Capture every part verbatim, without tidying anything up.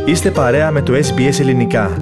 Είστε παρέα με το ες μπι ες Ελληνικά.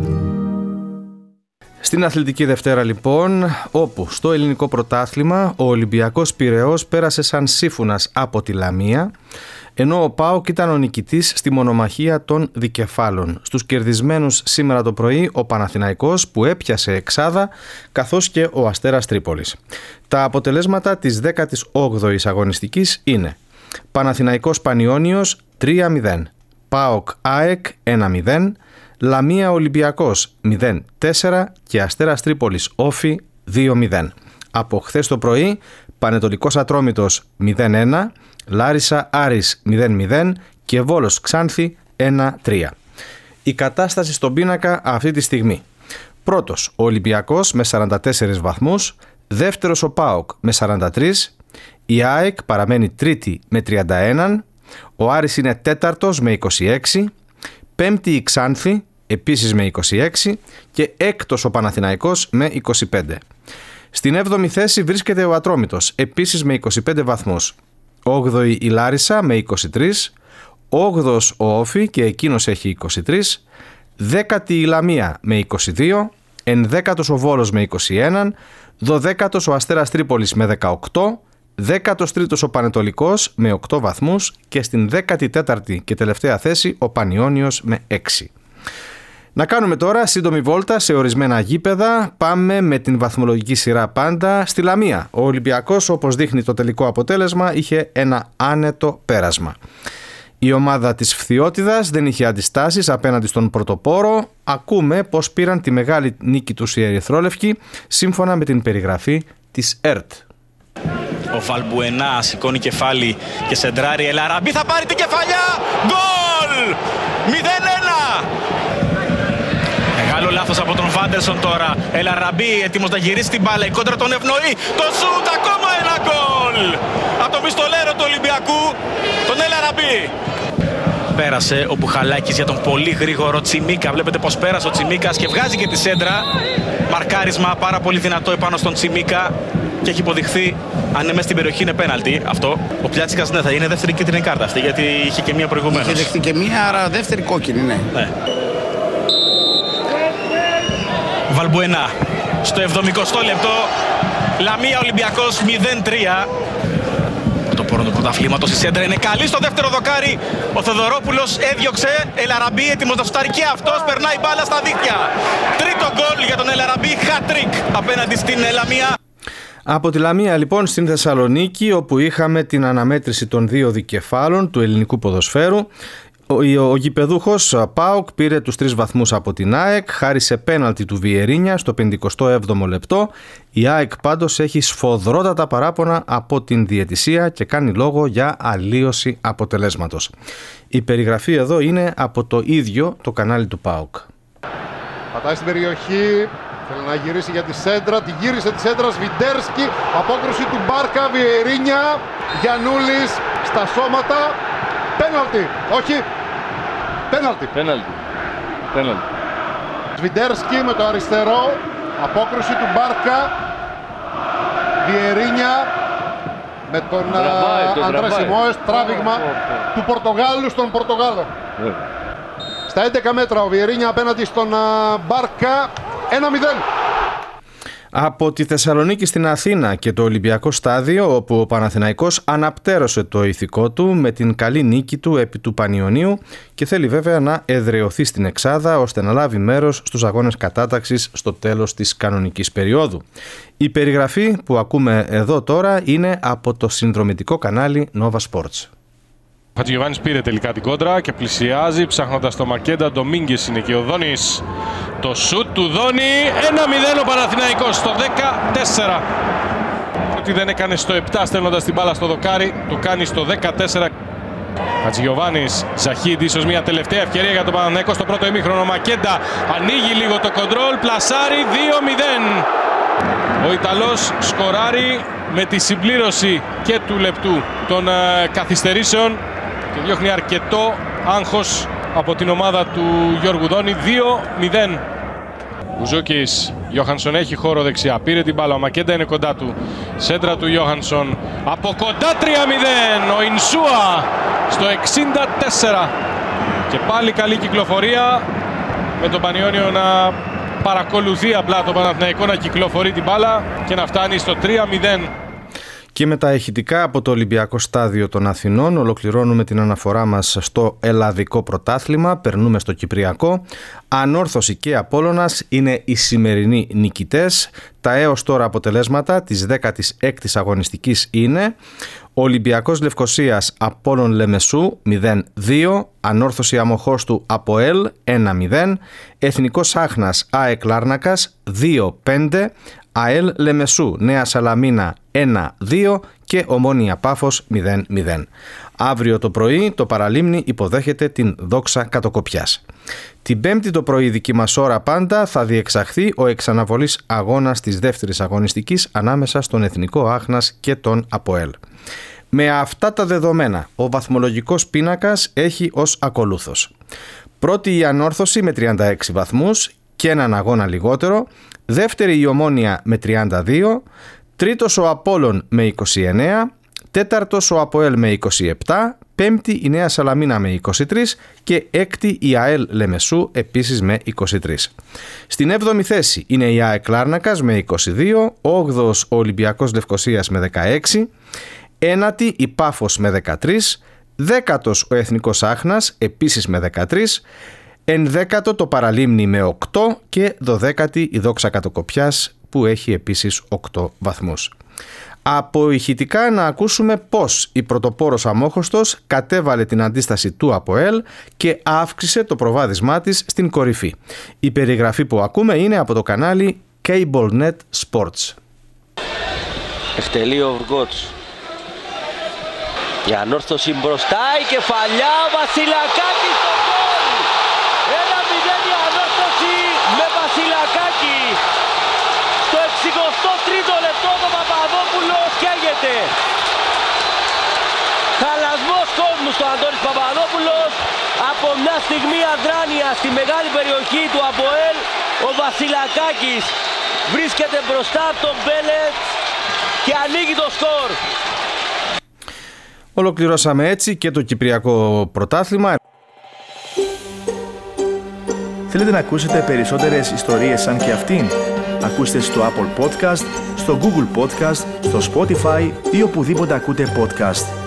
Στην Αθλητική Δευτέρα λοιπόν, όπου στο ελληνικό πρωτάθλημα ο Ολυμπιακός Πειραιώς πέρασε σαν σύμφωνας από τη Λαμία, ενώ ο ΠΑΟΚ ήταν ο νικητής στη μονομαχία των δικεφάλων. Στους κερδισμένους σήμερα το πρωί ο Παναθηναϊκός που έπιασε εξάδα, καθώς και ο Αστέρας Τρίπολης. Τα αποτελέσματα της δέκατης όγδοης αγωνιστικής είναι Παναθηναϊκός Πανιώνιος τρία μηδέν, ΠΑΟΚ ΑΕΚ ένα μηδέν, Λαμία Ολυμπιακός μηδέν τέσσερα και Αστέρας Τρίπολης Όφη δύο μηδέν. Από χθες το πρωί Πανετολικός Ατρόμητος μηδέν ένα, Λάρισα Άρης μηδέν μηδέν και Βόλος Ξάνθη ένα τρία. Η κατάσταση στον πίνακα αυτή τη στιγμή: πρώτος ο Ολυμπιακός με σαράντα τέσσερις βαθμούς, δεύτερος ο ΠΑΟΚ με σαράντα τρία, η ΑΕΚ παραμένει τρίτη με τριάντα ένα, ο Άρης είναι τέταρτος με είκοσι έξι, πέμπτη η Ξάνθη επίσης με είκοσι έξι και έκτος ο Παναθηναϊκός με είκοσι πέντε. Στην έβδομη θέση βρίσκεται ο Ατρόμητος επίσης με είκοσι πέντε βαθμούς, όγδοη η Λάρισα με είκοσι τρία, όγδοος ο Όφη και εκείνος έχει είκοσι τρία, δέκατη η Λαμία με είκοσι δύο, ενδέκατος ο Βόλος με είκοσι ένα, δωδέκατος ο Αστέρας Τρίπολης με δεκαοκτώ, δέκατος τρίτος ο Πανετολικός με οκτώ βαθμούς και στην δέκατη τέταρτη και τελευταία θέση ο Πανιώνιος με έξι. Να κάνουμε τώρα σύντομη βόλτα σε ορισμένα γήπεδα. Πάμε με την βαθμολογική σειρά πάντα στη Λαμία. Ο Ολυμπιακός, όπως δείχνει το τελικό αποτέλεσμα, είχε ένα άνετο πέρασμα. Η ομάδα της Φθιώτιδας δεν είχε αντιστάσεις απέναντι στον πρωτοπόρο. Ακούμε πως πήραν τη μεγάλη νίκη τους οι ερυθρόλευκοι, σύμφωνα με την περιγραφή της ΕΡΤ. Ο Βαλμπουενά σηκώνει κεφάλι και σεντράρει. Ελαραμπή θα πάρει την κεφαλιά. Γκολ! μηδέν ένα! Μεγάλο λάθος από τον Βάντερσον τώρα. Ελαραμπή έτοιμος να γυρίσει την μπάλα. Η κόντρα τον ευνοεί. Το σούτ, ακόμα ένα γκολ! Από τον πιστολέρο του Ολυμπιακού, τον Ελαραμπή. Πέρασε ο Μπουχαλάκης για τον πολύ γρήγορο Τσιμίκα. Βλέπετε πως πέρασε ο Τσιμίκας και βγάζει και τη σέντρα. Μαρκάρισμα πάρα πολύ δυνατό επάνω στον Τσιμίκα. Και έχει υποδειχθεί, αν είναι μέσα στην περιοχή, είναι πέναλτι αυτό. Ο Πλιάτσικας ναι, θα είναι δεύτερη κίτρινη κάρτα αυτή, γιατί είχε και μία προηγουμένως. Είχε δεχτεί και μία, άρα δεύτερη κόκκινη, ναι. ναι. Βαλμπουενά στο εβδομηκοστό λεπτό. Λαμία Ολυμπιακός μηδέν τρία. Το πόρο του πρωταθλήματος, η σέντρα είναι καλή στο δεύτερο δοκάρι. Ο Θοδωρόπουλος έδιωξε. Ελαραμπή έτοιμος να σουτάρει και αυτός. Περνάει μπάλα στα δίχτυα. Τρίτο γκολ για τον Ελαραμπή. Hat-trick απέναντι στην Λαμία. Από τη Λαμία λοιπόν στην Θεσσαλονίκη, όπου είχαμε την αναμέτρηση των δύο δικεφάλων του ελληνικού ποδοσφαίρου. Ο, ο γηπεδούχος ΠΑΟΚ πήρε τους τρεις βαθμούς από την ΑΕΚ, χάρη σε πέναλτι του Βιερίνια στο πενηκοστό έβδομο λεπτό. Η ΑΕΚ πάντως έχει σφοδρότατα παράπονα από την διαιτησία και κάνει λόγο για αλλίωση αποτελέσματος. Η περιγραφή εδώ είναι από το ίδιο το κανάλι του ΠΑΟΚ. Πατάει στην περιοχή. Θέλει να γυρίσει για τη σέντρα, τη γύρισε τη σέντρα Σβιντέρσκι, απόκρουση του Μπάρκα, Βιερίνια, Γιαννούλης στα σώματα, πέναλτι, όχι, πέναλτι. Πέναλτι, πέναλτι. Σβιντέρσκι με το αριστερό, απόκρουση του Μπάρκα, Βιερίνια με τον Αντρέ Σιμόες, τράβηγμα oh, oh, oh. του Πορτογάλου στον Πορτογάλο. Yeah. Στα έντεκα μέτρα ο Βιερίνια απέναντι στον Μπάρκα. ένα μηδέν. Από τη Θεσσαλονίκη στην Αθήνα και το Ολυμπιακό Στάδιο, όπου ο Παναθηναϊκός αναπτέρωσε το ηθικό του με την καλή νίκη του επί του Πανιωνίου και θέλει βέβαια να εδραιωθεί στην εξάδα ώστε να λάβει μέρος στους αγώνες κατάταξης στο τέλος της κανονικής περίοδου. Η περιγραφή που ακούμε εδώ τώρα είναι από το συνδρομητικό κανάλι Nova Sports. Ο Χατζηγιοβάνης πήρε τελικά την κόντρα και πλησιάζει ψάχνοντας το Μακέντα. Ντομίνγκες είναι και ο Δόνης. Το σουτ του Δόνη. ένα μηδέν ο Παναθηναϊκός στο δεκατέσσερα. Ότι δεν έκανε στο επτά στέλνοντας την μπάλα στο δοκάρι. Το κάνει στο δεκατέσσερα. Χατζηγιοβάνης, Ζαχίδη, ίσως μια τελευταία ευκαιρία για τον Παναθηναϊκό στο πρώτο ημίχρονο. Μακέντα ανοίγει λίγο το κοντρόλ. Πλασάρι δύο μηδέν. Ο Ιταλός σκοράρει με τη συμπλήρωση και του λεπτού των uh, καθυστερήσεων και διώχνει αρκετό άγχος από την ομάδα του Γιώργου Δόνη. Δύο μηδέν. Μπουζούκης, Γιώχανσον έχει χώρο δεξιά, πήρε την μπάλα, ο Μακέντα είναι κοντά του, σέντρα του Γιώχανσον, από κοντά τρία μηδέν, ο Ινσούα στο εξήντα τέσσερα. Και πάλι καλή κυκλοφορία με τον Πανιόνιο να παρακολουθεί απλά τον Παναθηναϊκό να κυκλοφορεί την μπάλα και να φτάνει στο τρία μηδέν. Και με τα ηχητικά από το Ολυμπιακό Στάδιο των Αθηνών ολοκληρώνουμε την αναφορά μας στο ελλαδικό πρωτάθλημα. Περνούμε στο Κυπριακό. Ανόρθωση και Απόλλωνας είναι οι σημερινοί νικητές. Τα έως τώρα αποτελέσματα της δέκατης έκτης αγωνιστικής είναι Ολυμπιακός Λευκωσίας Απόλλων Λεμεσού μηδέν δύο, Ανόρθωση Αμοχώστου ΑΠΟΕΛ ένα μηδέν, Εθνικός Άχνας ΑΕΚ Λάρνακας δύο πέντε, ΑΕΛ Λεμεσού Νέα Σαλαμίνα ένα δύο και Ομόνια Πάφος μηδέν μηδέν. Αύριο το πρωί το Παραλίμνη υποδέχεται την Δόξα Κατοκοπιάς. Την Πέμπτη το πρωί δική μας ώρα πάντα θα διεξαχθεί ο εξαναβολής αγώνας της δεύτερης αγωνιστικής ανάμεσα στον Εθνικό Άχνας και τον ΑΠΟΕΛ. Με αυτά τα δεδομένα, ο βαθμολογικός πίνακας έχει ως ακολούθως. Πρώτη η Ανόρθωση με τριάντα έξι βαθμούς και έναν αγώνα λιγότερο. Δεύτερη η Ομόνια με τριάντα δύο. Τρίτος ο Απόλλων με είκοσι εννέα. Τέταρτος ο ΑΠΟΕΛ με είκοσι επτά. Πέμπτη η Νέα Σαλαμίνα με είκοσι τρία και έκτη η ΑΕΛ Λεμεσού επίσης με είκοσι τρία. Στην έβδομη θέση είναι η ΑΕΚ Λάρνακας με είκοσι δύο. Όγδοος ο Ολυμπιακός Λευκωσίας με δεκαέξι. Ένατη η Πάφος με δεκατρία, δέκατος ο Εθνικός Άχνας επίσης με δεκατρία, ενδέκατο το Παραλίμνη με οκτώ και δωδέκατη η Δόξα Κατοκοπιάς που έχει επίσης οκτώ βαθμούς. Από ηχητικά να ακούσουμε πως η πρωτοπόρος Αμόχωστος κατέβαλε την αντίσταση του ΑΠΟΕΛ και αύξησε το προβάδισμά της στην κορυφή. Η περιγραφή που ακούμε είναι από το κανάλι CableNet Sports. Ευτελεί ο Βουργότς. Η Ανόρθωση μπροστά, η κεφαλιά, Βασιλακάκη στο γκολ! ένα μηδέν η Ανόρθωση με Βασιλακάκη. Στο εξηκοστό τρίτο λεπτό το Παπαδόπουλος καίγεται. Χαλασμός κόσμου στο Αντώνης Παπαδόπουλος. Από μια στιγμή αδράνεια στη μεγάλη περιοχή του ΑΠΟΕΛ, ο Βασιλακάκης βρίσκεται μπροστά από τον Μπέλετ και ανοίγει το σκορ. Ολοκληρώσαμε έτσι και το Κυπριακό Πρωτάθλημα. Θέλετε να ακούσετε περισσότερες ιστορίες σαν και αυτήν? Ακούστε στο Apple Podcast, στο Google Podcast, στο Spotify ή οπουδήποτε ακούτε podcast.